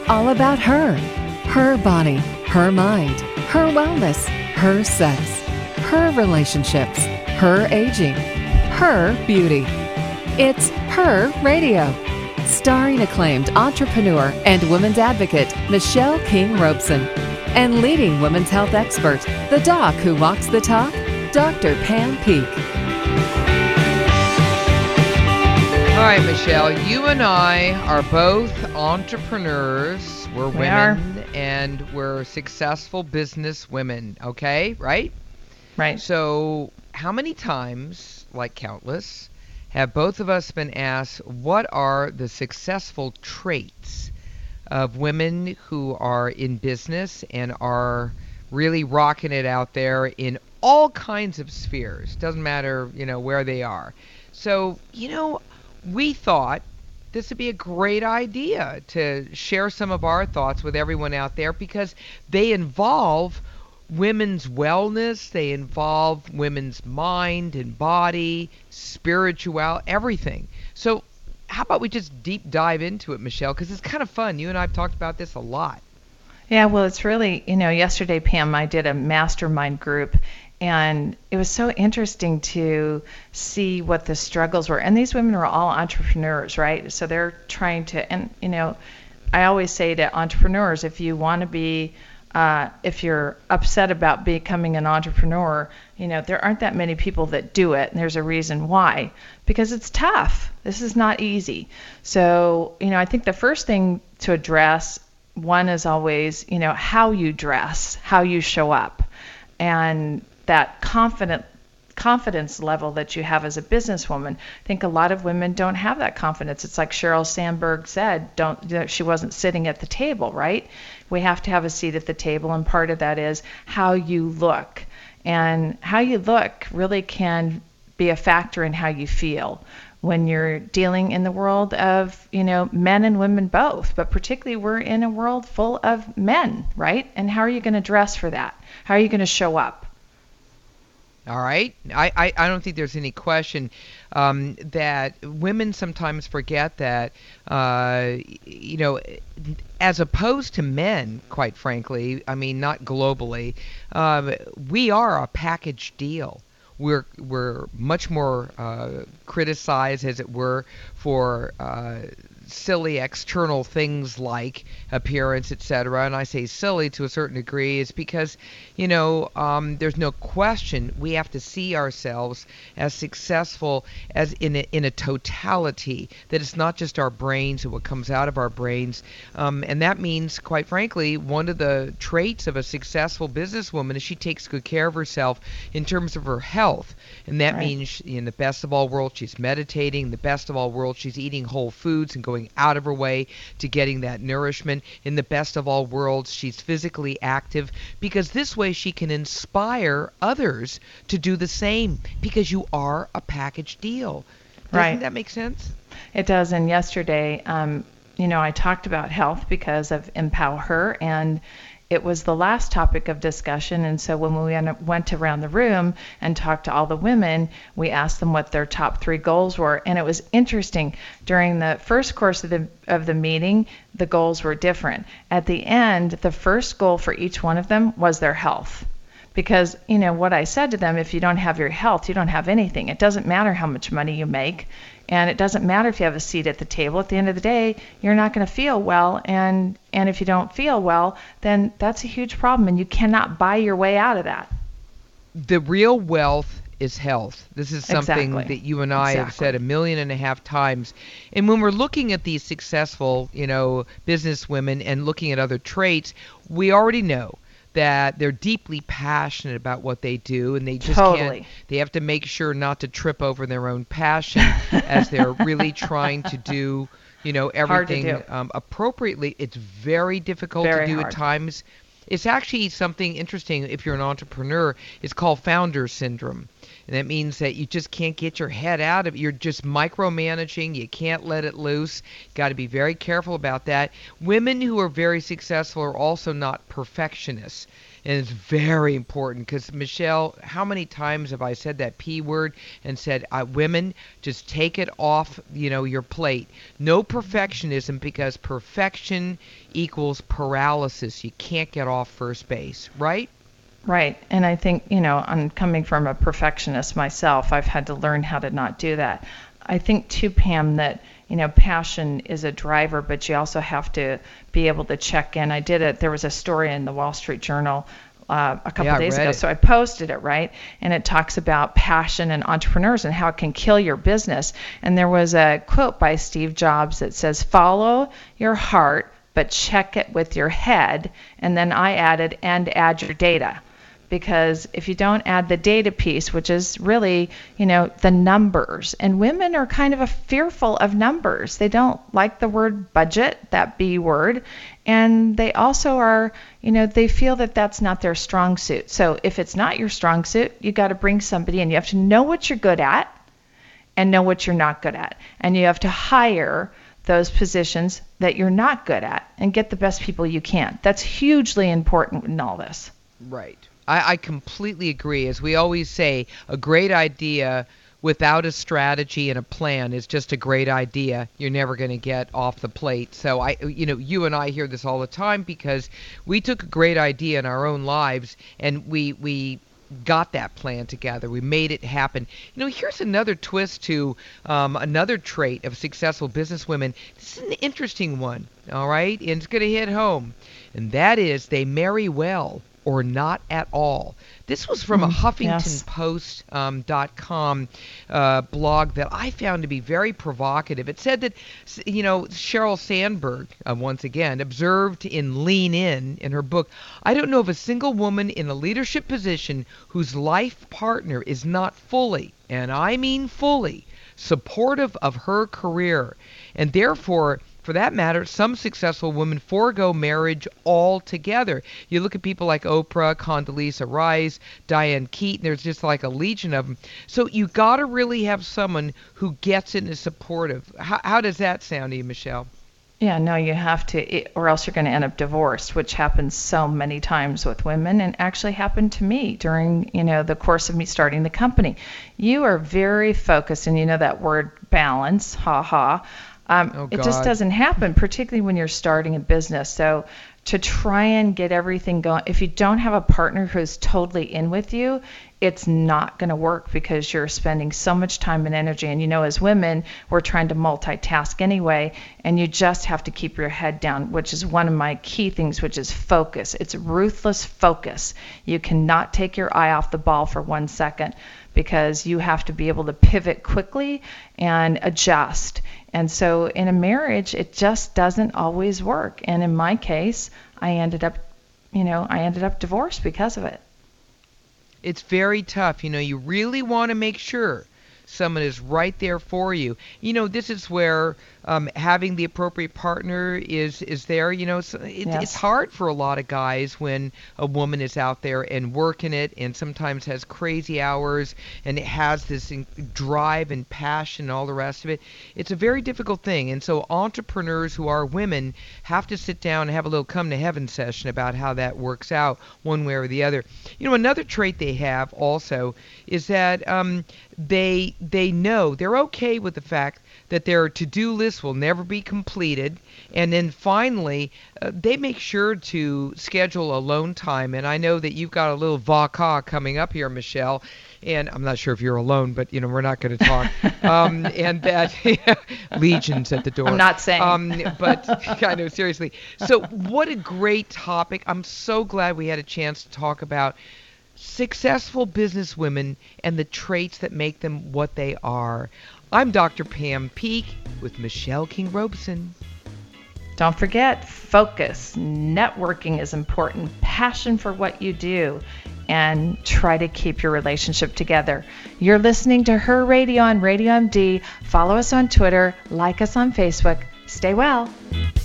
all about her. Her body, her mind, her wellness, her sex, her relationships, her aging, her beauty. It's Her Radio. Starring acclaimed entrepreneur and women's advocate Michelle King Robeson. And leading women's health expert, the doc who walks the talk, Dr. Pam Peak. All right, Michelle, you and I are both entrepreneurs. We're women and we're successful business women, okay? Right? Right. So how many times, like countless, have both of us been asked what are the successful traits of women who are in business and are really rocking it out there in all kinds of spheres? Doesn't matter, where they are. So, we thought this would be a great idea to share some of our thoughts with everyone out there because they involve women's wellness, they involve women's mind and body, spiritual, everything. So how about we just deep dive into it, Michelle, because it's kind of fun. You and I have talked about this a lot. Yeah, well, it's really, yesterday, Pam, I did a mastermind group, and it was so interesting to see what the struggles were. And these women are all entrepreneurs, right? So they're trying to, and, I always say to entrepreneurs, if you want to be, if you're upset about becoming an entrepreneur, there aren't that many people that do it. And there's a reason why, because it's tough. This is not easy. So, I think the first thing to address, one is always, how you dress, how you show up, and that confidence level that you have as a businesswoman. I think a lot of women don't have that confidence. It's like Sheryl Sandberg said, she wasn't sitting at the table, right? We have to have a seat at the table, and part of that is how you look. And how you look really can be a factor in how you feel when you're dealing in the world of, men and women both, but particularly we're in a world full of men, right? And how are you going to dress for that? How are you going to show up? All right. I don't think there's any question that women sometimes forget that, as opposed to men, quite frankly, not globally, we are a package deal. We're much more criticized, as it were, for silly external things like appearance, etc. And I say silly to a certain degree is because, there's no question we have to see ourselves as successful as in a totality, that it's not just our brains and what comes out of our brains. And that means, quite frankly, one of the traits of a successful businesswoman is she takes good care of herself in terms of her health. And that means in the best of all worlds, she's meditating. The best of all worlds, she's eating whole foods and going out of her way to getting that nourishment. In the best of all worlds, she's physically active, because this way she can inspire others to do the same, because you are a package deal. Doesn't that make sense? It does. And yesterday, I talked about health because of Empower Her, and it was the last topic of discussion. And so when we went around the room and talked to all the women, we asked them what their top 3 goals were. And it was interesting. During the first course of the meeting, the goals were different. At the end, the first goal for each one of them was their health. Because, what I said to them, if you don't have your health, you don't have anything. It doesn't matter how much money you make. And it doesn't matter if you have a seat at the table. At the end of the day, you're not going to feel well. And if you don't feel well, then that's a huge problem. And you cannot buy your way out of that. The real wealth is health. This is something that you and I have said 1.5 million times. And when we're looking at these successful, business women and looking at other traits, we already know that they're deeply passionate about what they do, and they just can't. They have to make sure not to trip over their own passion as they're really trying to do, everything appropriately. It's very difficult to do at times. It's actually something interesting if you're an entrepreneur. It's called founder syndrome. And that means that you just can't get your head out of it. You're just micromanaging. You can't let it loose. Got to be very careful about that. Women who are very successful are also not perfectionists. And it's very important because, Michelle, how many times have I said that P word and said, women, just take it off, your plate. No perfectionism, because perfection equals paralysis. You can't get off first base, right? Right. And I think, I'm coming from a perfectionist myself. I've had to learn how to not do that. I think too, Pam, that passion is a driver, but you also have to be able to check in. There was a story in the Wall Street Journal a couple days ago, so I posted it, right? And it talks about passion and entrepreneurs and how it can kill your business. And there was a quote by Steve Jobs that says, "Follow your heart, but check it with your head." And then I added, "and add your data." Because if you don't add the data piece, which is really, the numbers, and women are kind of fearful of numbers. They don't like the word budget, that B word, and they also are, they feel that that's not their strong suit. So if it's not your strong suit, you got to bring somebody in. You have to know what you're good at and know what you're not good at. And you have to hire those positions that you're not good at and get the best people you can. That's hugely important in all this. Right. I completely agree. As we always say, a great idea without a strategy and a plan is just a great idea. You're never going to get off the plate. So you and I hear this all the time because we took a great idea in our own lives and we got that plan together. We made it happen. Here's another twist to another trait of successful businesswomen. This is an interesting one, all right? And it's going to hit home. And that is they marry well or not at all. This was from a HuffingtonPost.com blog that I found to be very provocative. It said that, Sheryl Sandberg, once again, observed in Lean In her book, "I don't know of a single woman in a leadership position whose life partner is not fully, and I mean fully, supportive of her career. And therefore, for that matter, some successful women forego marriage altogether." You look at people like Oprah, Condoleezza Rice, Diane Keaton, there's just like a legion of them. So you got to really have someone who gets it and is supportive. How does that sound to you, Michelle? Yeah, no, you have to, or else you're going to end up divorced, which happens so many times with women, and actually happened to me during, the course of me starting the company. You are very focused, and that word balance, it just doesn't happen, particularly when you're starting a business. So to try and get everything going, if you don't have a partner who's totally in with you, it's not going to work because you're spending so much time and energy. And as women, we're trying to multitask anyway, and you just have to keep your head down, which is one of my key things, which is focus. It's ruthless focus. You cannot take your eye off the ball for 1 second because you have to be able to pivot quickly and adjust. And so in a marriage, it just doesn't always work. And in my case, I ended up divorced because of it. It's very tough. You really want to make sure someone is right there for you. This is where having the appropriate partner is there. It's hard for a lot of guys when a woman is out there and working it and sometimes has crazy hours and it has this drive and passion and all the rest of it. It's a very difficult thing. And so entrepreneurs who are women have to sit down and have a little come to heaven session about how that works out one way or the other. Another trait they have also is that they know they're okay with the fact that their to-do list will never be completed. And then finally, they make sure to schedule alone time. And I know that you've got a little vaca coming up here, Michelle. And I'm not sure if you're alone, but, we're not going to talk. And that legions at the door. I'm not saying. But kind of seriously. So what a great topic. I'm so glad we had a chance to talk about successful businesswomen and the traits that make them what they are. I'm Dr. Pam Peeke with Michelle King Robeson. Don't forget, focus. Networking is important. Passion for what you do. And try to keep your relationship together. You're listening to Her Radio on Radio MD. Follow us on Twitter. Like us on Facebook. Stay well.